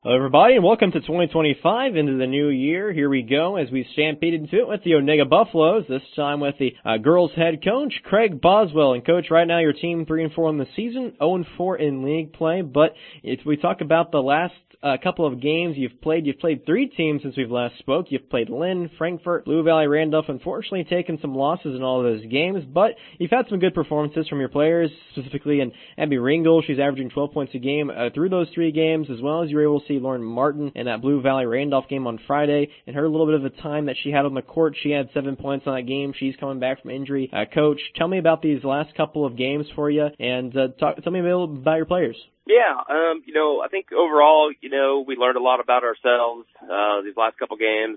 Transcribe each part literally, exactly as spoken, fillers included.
Hello everybody and welcome to twenty twenty-five, into the new year. Here we go as we stampede into it with the Onega Buffaloes, this time with the uh, girls head coach, Craig Boswell. And coach, right now your team three and four in the season, oh and four in league play. But if we talk about the last uh, couple of games you've played, you've played three teams since we've last spoke. You've played Lynn, Frankfort, Blue Valley, Randolph, unfortunately taken some losses in all of those games. But you've had some good performances from your players, specifically in Abby Ringel. She's averaging twelve points a game uh, through those three games, as well as you were able to see Lauren Martin in that Blue Valley Randolph game on Friday. In her little bit of a time that she had on the court, she had seven points on that game. She's coming back from injury. Uh, coach, tell me about these last couple of games for you, and uh, talk, tell me a little about your players. Yeah, um, you know, I think overall, you know, we learned a lot about ourselves uh, these last couple games.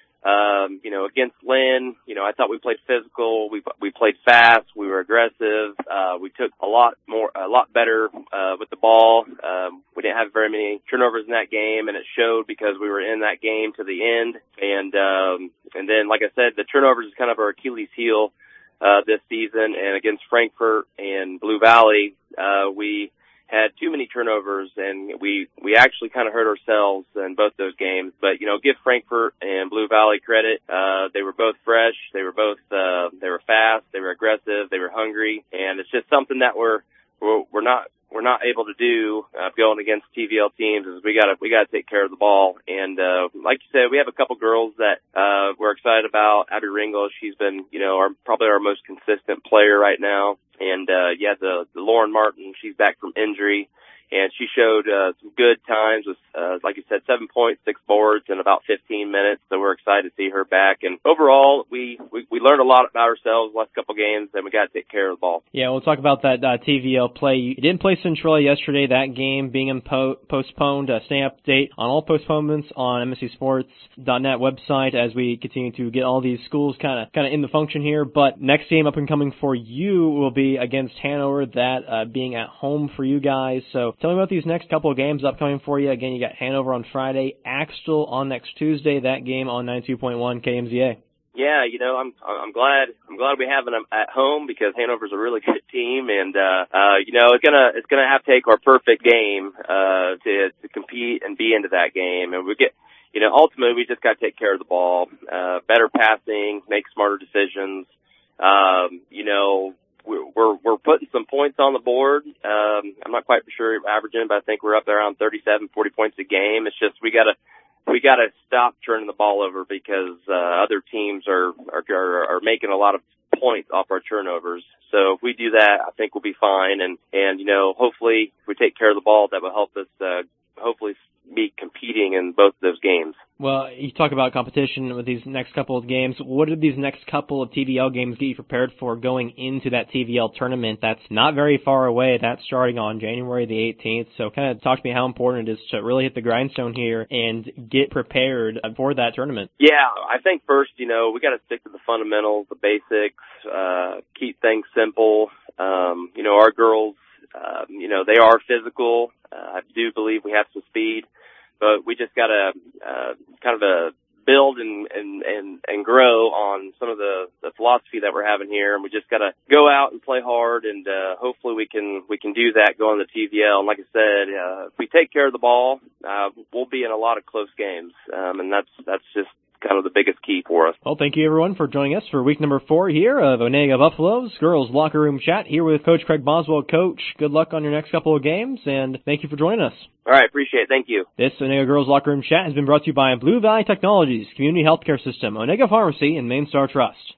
Um, you know, against Lynn, you know, I thought we played physical. We we played fast. We were aggressive. Uh, we took a lot more, a lot better uh, with the ball. Um, we didn't have very many turnovers in that game, and it showed because we were in that game to the end. And um, and then, like I said, the turnovers is kind of our Achilles heel uh, this season. And against Frankfort and Blue Valley, uh, we had too many turnovers, and we we actually kind of hurt ourselves in both those games. But, you know, give Frankfort and Blue Valley credit. Uh, they were both fresh. They were both, uh, they were fast. They were aggressive. They were hungry. And it's just something that we're, we're, we're not, we're not able to do, uh, going against T V L teams is we gotta, we gotta take care of the ball. And, uh, like you said, we have a couple girls that, uh, we're excited about. Abby Ringel, she's been, you know, our, probably our most consistent player right now. And, uh, yeah, the, the Lauren Martin, she's back from injury, and she showed, uh, some good times with, uh, like you said, seven points, six boards in about fifteen minutes. So we're excited to see her back. And overall, we, we, we learned a lot about ourselves the last couple games, and we got to take care of the ball. Yeah, we'll talk about that, uh, T V L play. You didn't play Centralia yesterday, that game being impo- postponed. Uh, stay update on all postponements on M S C Sports dot net website as we continue to get all these schools kind of, kind of in the function here. But next game up and coming for you will be against Hanover, that, uh, being at home for you guys. So tell me about these next couple of games upcoming for you. Again, you got Hanover on Friday, Axtell on next Tuesday, that game on ninety-two point one K M Z A. Yeah, you know, I'm I'm glad I'm glad we have them at home because Hanover's a really good team, and uh, uh, you know, it's gonna it's gonna have to take our perfect game uh, to to compete and be into that game, and we get. You know, ultimately, we just got to take care of the ball, uh, better passing, make smarter decisions. Um, you know, we're, we're, we're putting some points on the board. Um, I'm not quite sure averaging, but I think we're up there around thirty-seven, forty points a game. It's just, we gotta, we gotta stop turning the ball over because, uh, other teams are, are, are, are making a lot of points off our turnovers. So if we do that, I think we'll be fine. And, and, you know, hopefully if we take care of the ball, that will help us, uh, hopefully be competing in both of those games. Well, you talk about competition with these next couple of games. What did these next couple of T V L games get you prepared for going into that T V L tournament that's not very far away? That's starting on January the eighteenth. So kind of talk to me how important it is to really hit the grindstone here and get prepared for that tournament. Yeah, I think first, you know, we got to stick to the fundamentals, the basics, uh, keep things simple. Um, you know, our girls, um, you know, they are physical. Uh, I do believe we have some speed, but we just got to uh, kind of uh, build and, and, and, and grow on some of the, the philosophy that we're having here. And we just got to go out and play hard, and uh, hopefully we can we can do that going to the T V L. And like I said, uh, if we take care of the ball, uh, we'll be in a lot of close games, um, and that's that's just kind of the biggest key for us. Well, thank you everyone for joining us for week number four here of Onega Buffaloes Girls Locker Room Chat here with Coach Craig Boswell. Coach, good luck on your next couple of games, and thank you for joining us. All right, appreciate it. Thank you. This Onega Girls Locker Room Chat has been brought to you by Blue Valley Technologies, Community Healthcare System, Onega Pharmacy, and Main Star Trust.